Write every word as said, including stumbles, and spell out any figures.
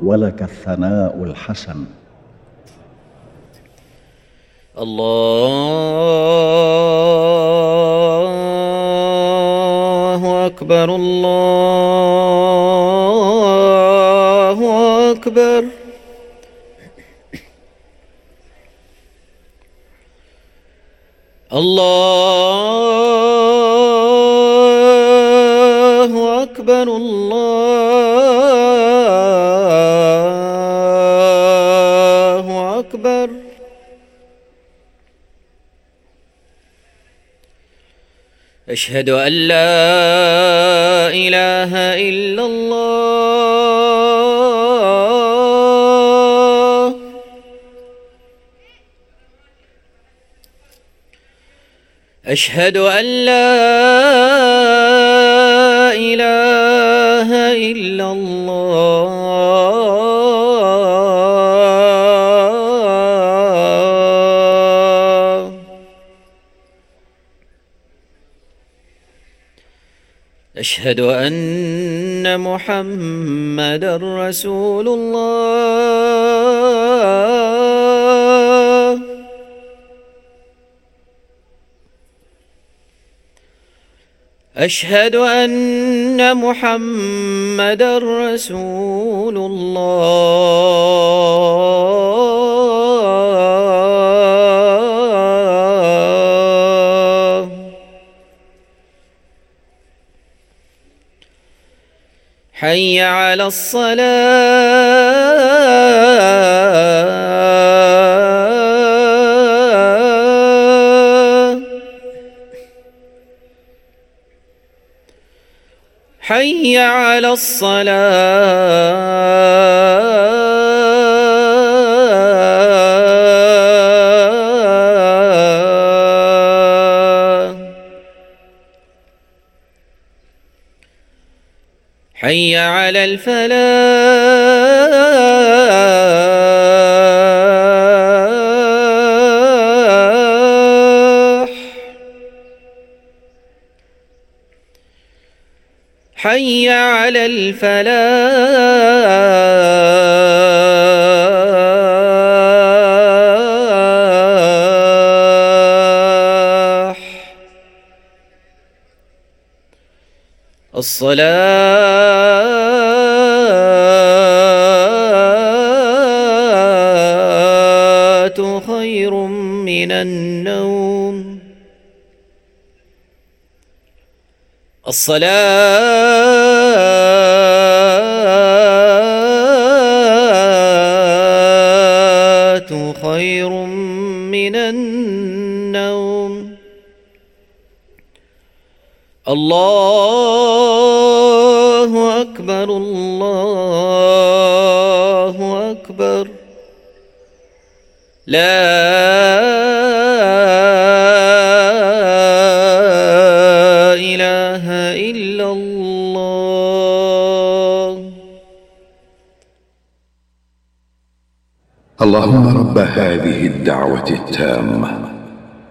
ولك الثناء الحسن. الله أكبر الله أكبر. الله أكبر الله أكبر. أشهد أن لا إله إلا الله. أشهد أن لا إله إلا الله. أشهد أن محمدًا رسول الله. أشهد أن محمدًا رسول الله. حي على الصلاة. حي على الصلاة. حي على الفلاح. حي على الفلاح. الصلاة خير من النوم. الصلاة خير من النوم. الله أكبر الله أكبر. لا إله إلا الله. اللهم رب هذه الدعوة التامة